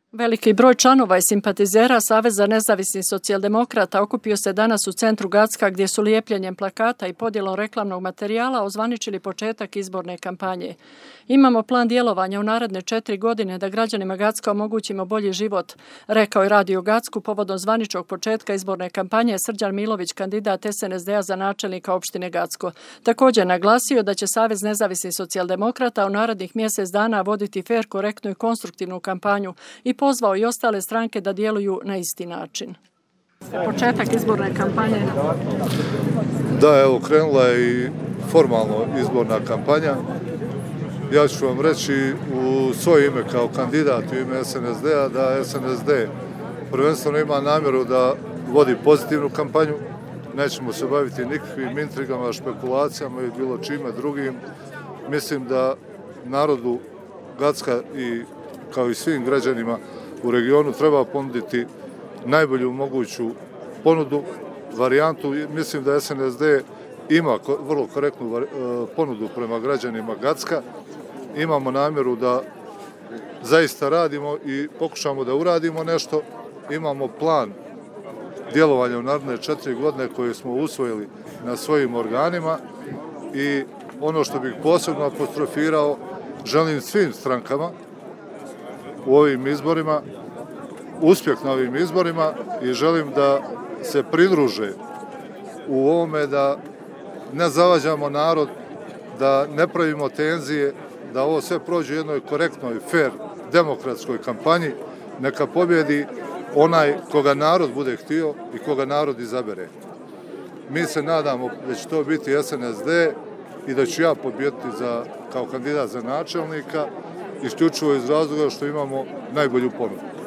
Veliki broj članova i simpatizera Saveza nezavisnih socijaldemokrata okupio se danas u centru Gacka gdje su lijepljenjem plakata i podjelom reklamnog materijala ozvaničili početak izborne kampanje. Imamo plan djelovanja u naredne 4 godine da građanima Gacka omogućimo bolji život, rekao je Radio Gacku povodom zvaničnog početka izborne kampanje Srđan Milović, kandidat SNSD-a za načelnika opštine Gacko. Također naglasio da će Savez nezavisnih socijaldemokrata u narednih mjesec dana voditi fer, korektnu i konstruktivnu kampanju i pozvao i ostale stranke da djeluju na isti način. Početak izborne kampanje. Da, evo, krenula je i formalno izborna kampanja. Ja ću vam reći u svoje ime kao kandidat u ime SNSD-a da SNSD prvenstveno ima namjeru da vodi pozitivnu kampanju. Nećemo se baviti nikakvim intrigama, špekulacijama i bilo čime drugim. Mislim da narodu Gacka i kao i svim građanima u regionu treba ponuditi najbolju moguću ponudu, varijantu. Mislim da SNSD ima vrlo korektnu ponudu prema građanima Gacka. Imamo namjeru da zaista radimo i pokušamo da uradimo nešto. Imamo plan djelovanja u naredne 4 godine koje smo usvojili na svojim organima i ono što bih posebno apostrofirao, želim svim strankama u ovim izborima uspjeh na ovim izborima i želim da se pridruže u ovome da ne zavađamo narod, da ne pravimo tenzije, da ovo sve prođe u jednoj korektnoj, fair, demokratskoj kampanji, neka pobjedi onaj koga narod bude htio i koga narod izabere. Mi se nadamo da će to biti SNSD i da ću ja pobijediti kao kandidat za načelnika, isključivo iz razloga što imamo najbolju ponudu.